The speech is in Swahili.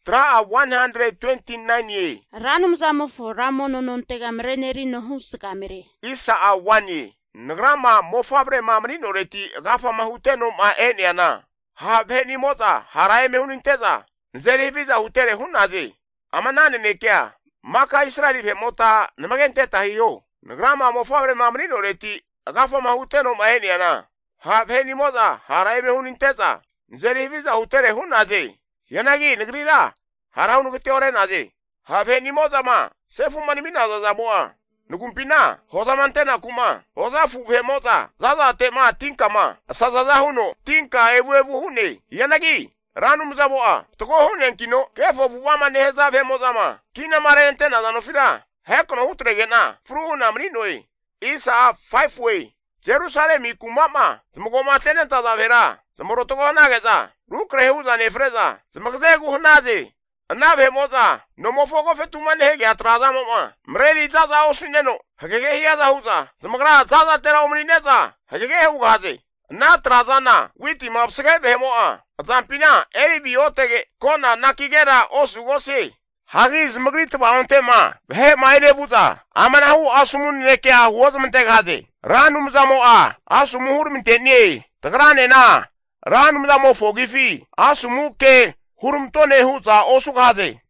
tra 129 ye. Ranum zamofo ramono non tegamreneri no huskamere. Isa a 1 ye. Ngrama mofabre mamri noreti gafa mahuteno ma eniana. Ha beni moza harae mehuninteza. Nzeri viza hutere hunazi. Amanane nekia. Maka Israeli ve mota namagente tahiyo. Ngrama mofabre mamri noreti gafa mahuteno ma eniana. Ha beni moza harae mehuninteza. Nzeri viza hutere hunazi. Yanagi negrira. Harau nukiteore nazi. Ha beni moza ma. Sefu manimina zazaboa. Nukumpina, hoza mantena kuma, hoza fuhe moza, zaza tema tinka ma, sazaza huno, tinka ebu hune, yanagi, ranu mzaboa, toko hune nkino, kefo buwama neheza ve moza ma, kina marente na zanofira, hekono hutregena, furu na mrinoi, isa 5 way, Jerusalemi kumama, zmugoma tene tazavera, zmorotoko nageza, rukre huza nefreza, zmagzegu hunazi, Nabe moza, no mofoko fetumane hege atraza mama. Mreli zaza osuneno, hagege hiyaza huza. Zamagra zaza tera omrineza, hagege hugaze. Na trazana, witi mapsege behemoa. Zampina, eri biotege, kona nakigera osugose. Hagi zmagrit baontema, behe maile buza. Amanahu asumun nekea huozmantegaze. Ranum zamoa, asumuhur mintenie. Tagrane na, ranum zamo fogifi, asumuke. Hurumtone huza osugaze.